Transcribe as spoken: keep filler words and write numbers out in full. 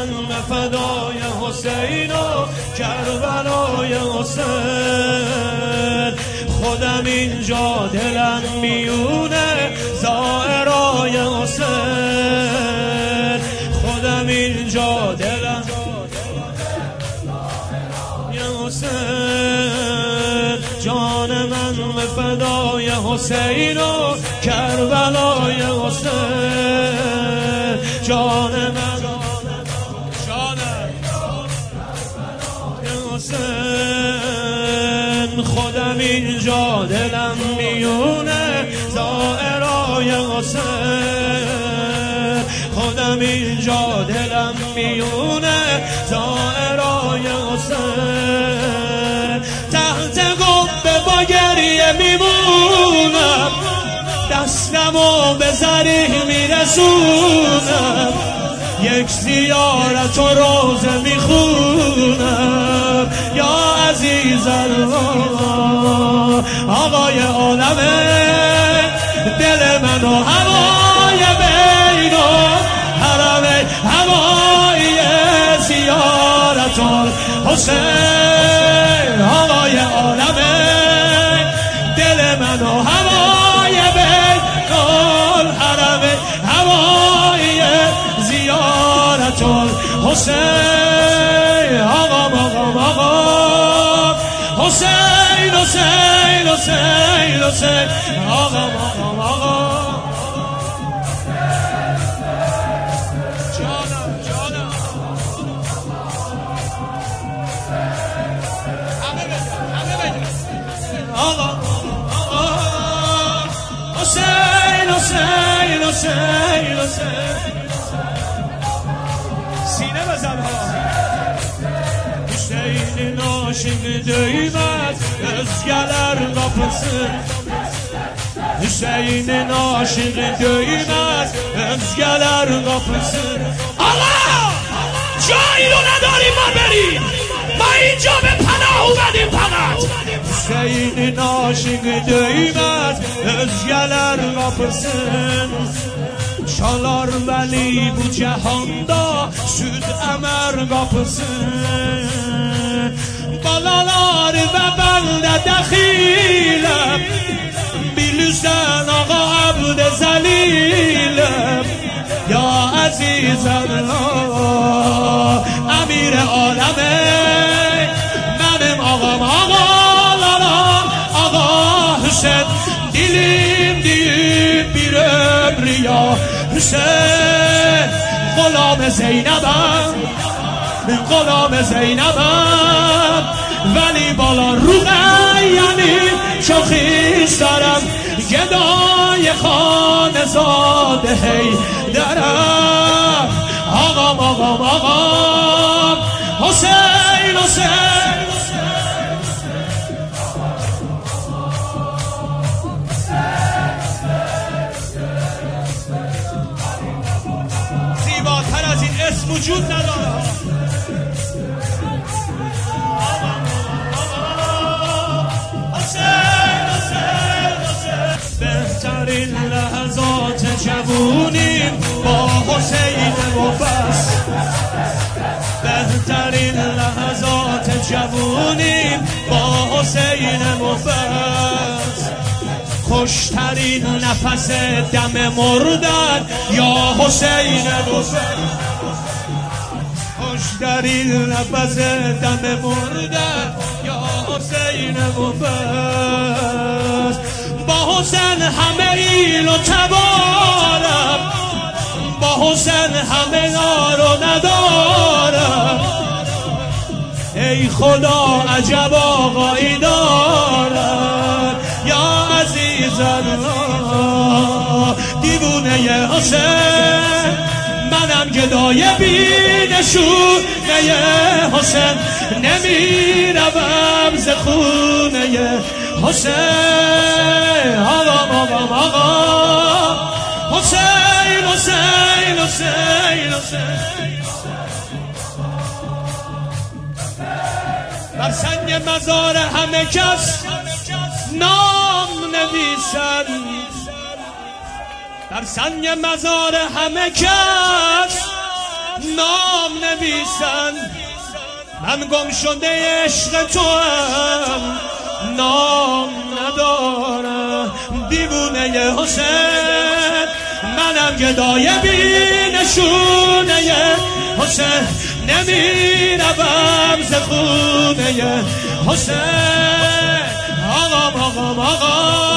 من به فدای حسین و کربلای حسین. خودم اینجا دلم میونه زائرای حسین. خودم اینجا دلم حسین. جان من به فدای حسین و کربلای حسین. جان من جانم حسین. خودم اینجا دلم میونه زائرای حسین. خودم اینجا دلم میونه زائرای حسین. تحت گفته با گریه میمونم، دستمو به ذریح میرسونم، یک زیارت و روزه میخونم. یا عزیز الله آقای عالمه، دل من و هوای بین و حرم هوای زیارت الحسین. آقای عالمه، دل من و هوای بین و حرم هوای زیارت الحسین. آقا آقا آقا حسین حسین حسین حسین. آقا آقا آقا جانم جانم. همه بگم همه بگم. آقا آقا حسین حسین حسین حسین. سینه بزن ها. Hüseyin aşığı değmez özgeler kapısı. Hüseyin'in aşığı değmez özgeler kapısı. Allah! جایی رو نداریم ما بریم، ما اینجا به پناه اومدیم فقط. Hüseyin'in aşığı değmez özgeler kapısın. Çalar veli bu cihanda süd əmər qapısı. Balalar və mən də dəxiləm, bilirsən ağa əbd zəliləm. Ya əziz Allah əmir aləmə, mənim ağam ağalaram. Ağa Hüseyin dilim deyib bir ömrü ya Hüseyin. غلام زینبم غلام زینبم، ولی بالا رقیه‌نی شاخیش دارم. گدای خانه زاده حیدرم. آقام آقام آقام حسین حسین. زیباتر از این اسم وجود نداره. بهترین لحظات جوونیم با حسین مفصل. بهترین لحظات جوونیم با حسین مفصل. خوشترین نفس دم مردن یا حسین مفصل. خوشترین نفس دم مردن یا حسین مفصل. با حسین همه ایل و تبارم، با حسین همه نار و ندارم. ای خدا عجب آقایی دارم. یا عزیز الله دیوونه حسین، منم گدای بینشونه حسین. نمیروم ز خونه حسین. آقام آقام آقا حسین حسین حسین حسین. بر سنگ مزار همه کس نام نویسد. در سنگ مزار همه کس نام نویسن من گم شده عشق تو هم نام ندارم دیوونه حسین منم گدای بی نشونه حسین نمیروم ز خونه حسین آقام آقام آقام